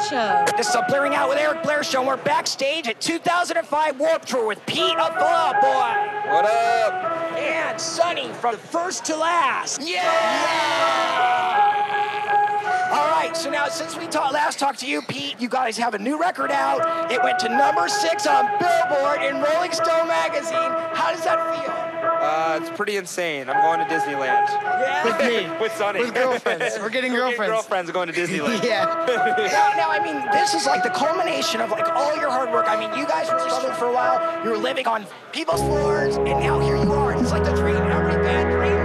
Show. This is a Blurring Out with Eric Blair Show. We're backstage at 2005 Warped Tour with Pete of Fall Out Boy. What up? And Sonny from First to Last. Yeah! All right, so now since we last talked to you, Pete, you guys have a new record out. It went to #6 on Billboard in Rolling Stone magazine. How does that feel? It's pretty insane. I'm going to Disneyland. Yeah. With me. With Sonny. With girlfriends. We're getting girlfriends. Girlfriends are going to Disneyland. Yeah. Now, I mean, this is like the culmination of like all your hard work. I mean, you guys were struggling for a while. You were living on people's floors, and now here you are. It's like the dream. Every band dream.